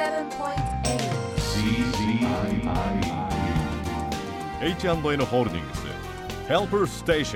H&N ホールディングス Helper Station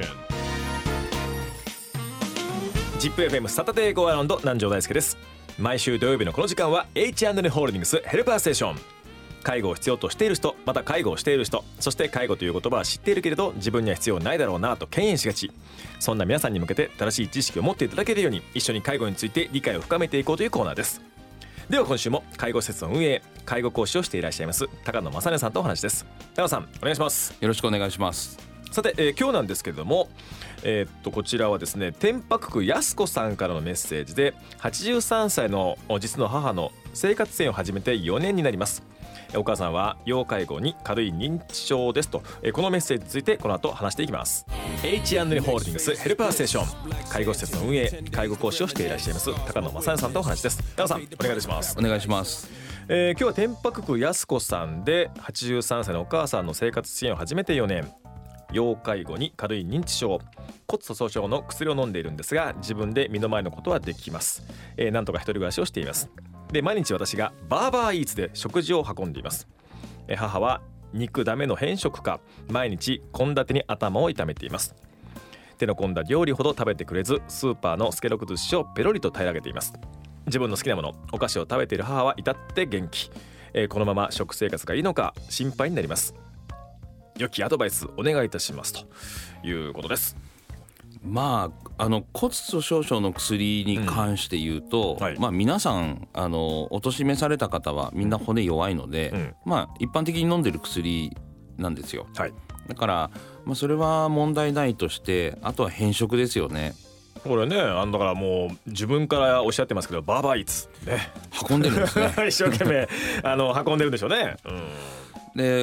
ZIPFM サタデーゴーアラウンド南條大輔です。毎週土曜日のこの時間は H&N ホールディングスヘルパーステーション。介護を必要としている人、また介護をしている人、そして介護という言葉は知っているけれど自分には必要ないだろうなと敬遠しがち、そんな皆さんに向けて正しい知識を持っていただけるように一緒に介護について理解を深めていこうというコーナーです。では今週も介護施設の運営、介護講師をしていらっしゃいます高野正音さんとお話です。高野さんお願いします。 よろしくお願いします。 さて、今日なんですけれども、こちらはですね天白区安子さんからのメッセージで、83歳の実の母の生活支援を始めて4年になります。お母さんは要介護に軽い認知症ですと、このメッセージについてこの後話していきます。 H&N ホールディングスヘルパーステーション、介護施設の運営、介護講師をしていらっしゃいます高野正音さんとお話です。高野さんお願いします。 お願いします。 今日は天白区安子さんで83歳のお母さんの生活支援を始めて4年、要介護に軽い認知症、骨粗鬆症の薬を飲んでいるんですが自分で身の回りのことはできます。なんとか一人暮らしをしています。で毎日私がバーバーイーツで食事を運んでいます。母は肉ダメの偏食か、毎日献立に頭を痛めています。手の込んだ料理ほど食べてくれず、スーパーのスケロク寿司をペロリと平らげています。自分の好きなもの、お菓子を食べている母は至って元気。このまま食生活がいいのか心配になります。良きアドバイスお願いいたしますということです。 まあ、骨粗鬆症の薬に関して言うと、 はい皆さんお年めされた方はみんな骨弱いので、一般的に飲んでる薬なんですよ。 はい、 だから、それは問題ないとして、あとは偏食ですよね。 これねだからもう自分からおっしゃってますけどバーバーイーツね運んでるんですね一生懸命運んでるんでしょうね。 で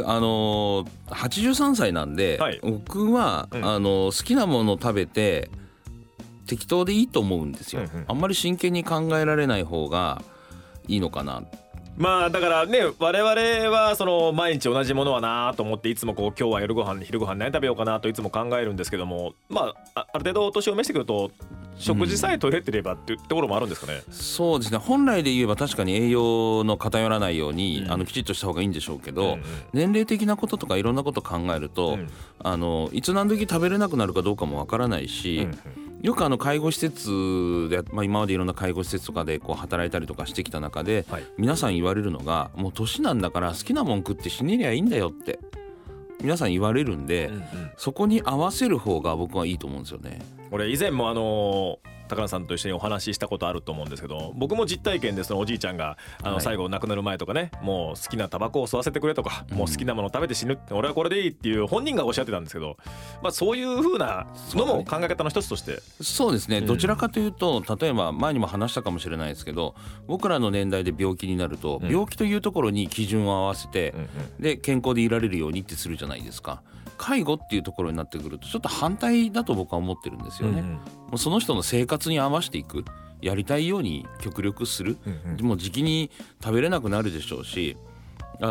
83歳なんで、 はい、 僕は、好きなものを食べて適当でいいと思うんですよ、あんまり真剣に考えられない方がいいのかな。 だからね我々はその毎日同じものはなと思っていつもこう今日は夜ご飯昼ご飯何食べようかなといつも考えるんですけども、ある程度お年を召してくると食事さえ取れてればっていうところもあるんですかね。 そうですね、本来で言えば確かに栄養の偏らないように、きちっとした方がいいんでしょうけど、年齢的なこととかいろんなこと考えると、いつ何時食べれなくなるかどうかもわからないし、よく介護施設で、今までいろんな介護施設とかでこう働いたりとかしてきた中で、皆さん言われるのが、もう年なんだから好きなもん食って死ねりゃいいんだよって皆さん言われるんで、そこに合わせる方が僕はいいと思うんですよね。 俺以前も高野さんと一緒にお話ししたことあると思うんですけど、僕も実体験でそのおじいちゃんが最後亡くなる前とかね、もう好きなタバコを吸わせてくれとか、もう好きなもの食べて死ぬって、俺はこれでいいっていう本人がおっしゃってたんですけど、そういう風なのも考え方の一つとして、 そうですね、どちらかというと、例えば前にも話したかもしれないですけど、僕らの年代で病気になると、病気というところに基準を合わせて、で健康でいられるようにってするじゃないですか。介護っていうところになってくるとちょっと反対だと僕は思ってるんですよね。もうその人の生活に合わせていく、やりたいように極力する、もう時期に食べれなくなるでしょうし、例えば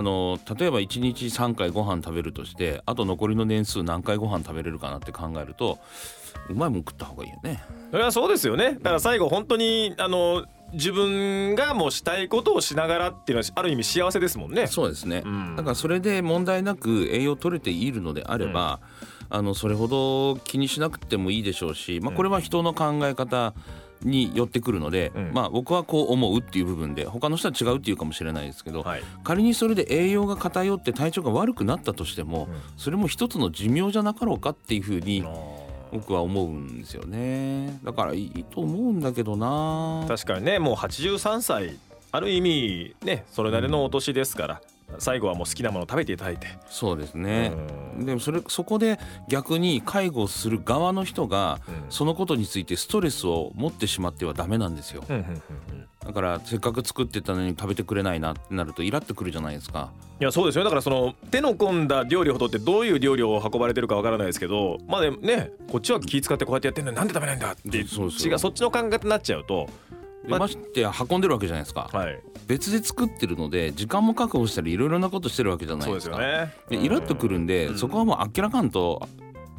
1日3回ご飯食べるとして、あと残りの年数何回ご飯食べれるかなって考えると、うまいもん食った方がいいよね。 それはそうですよね。だから最後本当に自分がもうしたいことをしながらっていうのはある意味幸せですもんね。 そうですね、だからそれで問題なく栄養取れているのであれば、それほど気にしなくてもいいでしょうし、これは人の考え方に寄ってくるので、僕はこう思うっていう部分で、他の人は違うっていうかもしれないですけど、仮にそれで栄養が偏って体調が悪くなったとしても、それも一つの寿命じゃなかろうかっていうふうに僕は思うんですよね。だからいいと思うんだけどな。 確かにね、もう83歳ある意味ねそれなりのお年ですから、最後はもう好きなものを食べていただいて。 そうですね。でもそこで逆に介護する側の人がそのことについてストレスを持ってしまってはダメなんですよ。だからせっかく作ってたのに食べてくれないなってなるとイラってくるじゃないですか。 いやそうですよ。だからその手の込んだ料理ほどってどういう料理を運ばれてるかわからないですけど、でもねこっちは気使ってこうやってやってんのになんで食べないんだってそっちの考え方になっちゃうと、 まして運んでるわけじゃないですか、別で作ってるので時間も確保したりいろいろなことしてるわけじゃないですか。 そうですよね。 イラッとくるんで、そこはもうあっけらかんと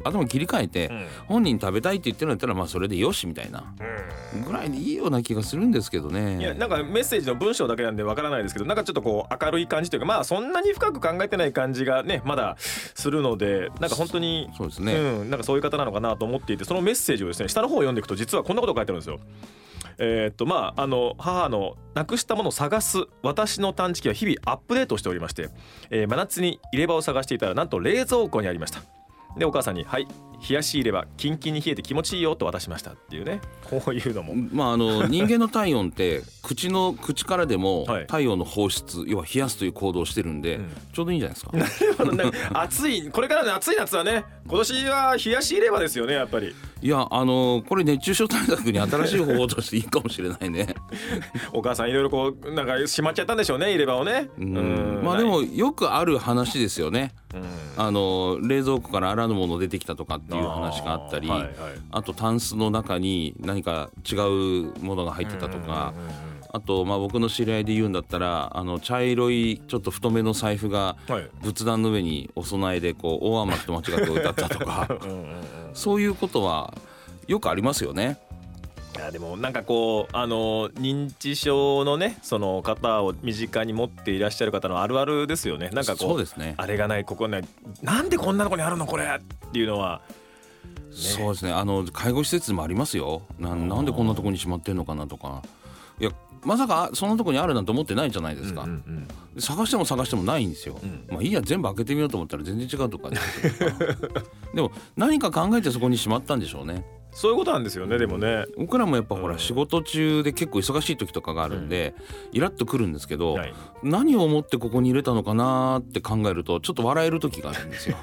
頭切り替えて、本人食べたいって言ってるんだったらまあそれでよしみたいなぐらいでいいような気がするんですけどね。 いやなんかメッセージの文章だけなんでわからないですけど、なんかちょっとこう明るい感じというか、まあそんなに深く考えてない感じがねまだするので、なんか本当にそうですね、 なんかそういう方なのかなと思っていて、そのメッセージをですね下の方を読んでいくと実はこんなことが書いてあるんですよ。まあ母のなくしたものを探す私の探知機は日々アップデートしておりまして、真夏に入れ歯を探していたらなんと冷蔵庫にありました。でお母さんにはい冷やし入れ歯キンキンに冷えて気持ちいいよと渡しましたっていうね、こういうのもまあ人間の体温って口からでも体温の放出、要は冷やすという行動をしてるんで、ちょうどいいんじゃないですか。 暑いこれからの暑い夏はね、今年は冷やし入れ歯ですよねやっぱり。 いやこれ熱中症対策に新しい方法としていいかもしれないね。 お母さんいろいろこうなんかしまっちゃったんでしょうね入れ歯をね。 まあでもよくある話ですよね。冷蔵庫からあらぬもの出てきたとかっていう話があったり、あとタンスの中に何か違うものが入ってたとか、あとまあ僕の知り合いで言うんだったら茶色いちょっと太めの財布が仏壇の上にお供えでこう大甘と間違って置いてあったとかそういうことはよくありますよね。 いやでもなんかこう認知症のねその方を身近に持っていらっしゃる方のあるあるですよね。なんかこう、 そうですね、 あれがないここないなんでこんなとこにあるのこれっていうのは、 ね、そうですね。介護施設もありますよ。なんでこんなとこにしまってんのかなとか、いやまさかそんなとこにあるなんて思ってないじゃないですか、探してもないんですよ、まあいいや全部開けてみようと思ったら全然違うとかでも何か考えてそこにしまったんでしょうね。 そういうことなんですよね。でもね僕らもやっぱほら仕事中で結構忙しい時とかがあるんで、イラッとくるんですけど、何を思ってここに入れたのかなって考えるとちょっと笑える時があるんですよ。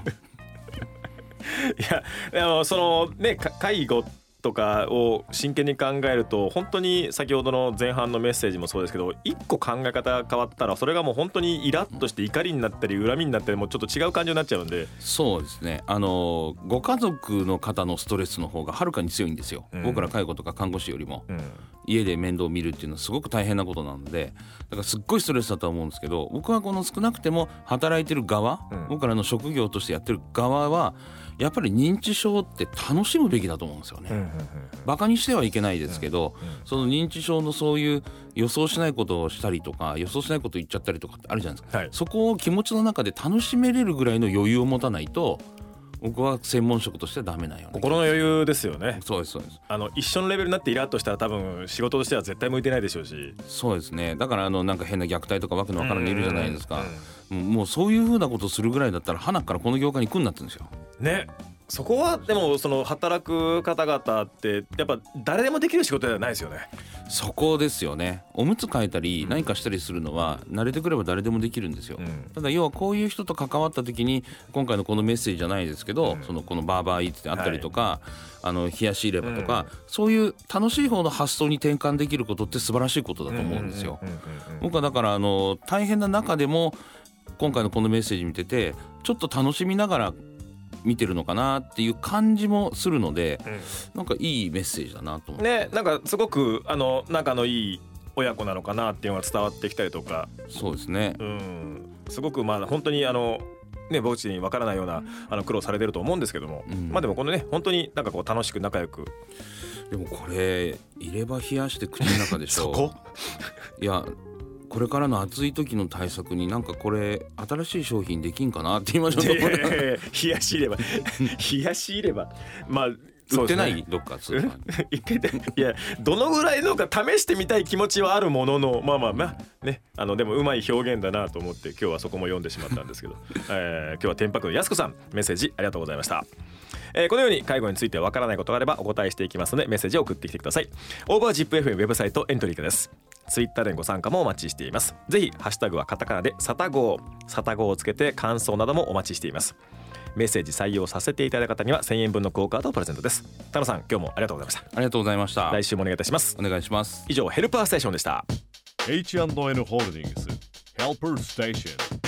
いやそのね介護とかを真剣に考えると本当に先ほどの前半のメッセージもそうですけど、一個考え方変わったらそれがもう本当にイラッとして怒りになったり恨みになったりもうちょっと違う感情になっちゃうんで。 そうですね。ご家族の方のストレスの方がはるかに強いんですよ、僕ら介護とか看護師よりも、家で面倒を見るっていうのはすごく大変なことなので、だからすっごいストレスだとは思うんですけど、僕はこの少なくても働いてる側、僕らの職業としてやってる側はやっぱり認知症って楽しむべきだと思うんですよね、バカにしてはいけないですけど、その認知症のそういう予想しないことをしたりとか予想しないことを言っちゃったりとかってあるじゃないですか、そこを気持ちの中で楽しめれるぐらいの余裕を持たないと僕は専門職としてはダメなよね。 心の余裕ですよね。 そうですそうです。 一緒のレベルになってイラッとしたら多分仕事としては絶対向いてないでしょうし。 そうですね。だからなんか変な虐待とかわけのわからんのいるじゃないですか、もうそういう風なことするぐらいだったら花からこの業界に来んなってんですよね。そこはでもその働く方々ってやっぱ誰でもできる仕事ではないですよね。 そこですよね。おむつ替えたり何かしたりするのは慣れてくれば誰でもできるんですよ、ただ要はこういう人と関わった時に今回のこのメッセージじゃないですけど、このバーバーイーツってあったりとか、冷やし入れ歯とか、そういう楽しい方の発想に転換できることって素晴らしいことだと思うんですよ。僕はだから大変な中でも今回のこのメッセージ見ててちょっと楽しみながら見てるのかなっていう感じもするので、なんかいいメッセージだなと思って、 なんかすごく仲のいい親子なのかなっていうのが伝わってきたりとか。 そうですね、 すごく本当に僕ちに分からないような苦労されてると思うんですけども、でもこのね本当になんかこう楽しく仲良く。 でもこれ入れ歯冷やして口の中でしょ。そこいやこれからの暑い時の対策になんかこれ新しい商品できんかなって今ちょっと冷やし入れ歯冷やし入れ歯まあ売ってない、どっかスーパーにいやどのぐらいのか試してみたい気持ちはあるもののまあねでもうまい表現だなと思って今日はそこも読んでしまったんですけど、今日は天白のやすこさんメッセージありがとうございました。このように介護についてわからないことがあればお答えしていきますのでメッセージを送ってきてください。応募は ZIPFM ウェブサイトエントリーからです。ツイッターでご参加もお待ちしています。ぜひハッシュタグはカタカナでサタゴーをつけて感想などもお待ちしています。メッセージ採用させていただいた方には1000円分のクオカードをプレゼントです。田野さん今日もありがとうございました。 ありがとうございました。 来週もお願いいたします。 お願いします。 以上ヘルパーステーションでした。 H&N ホールディングス Helper Station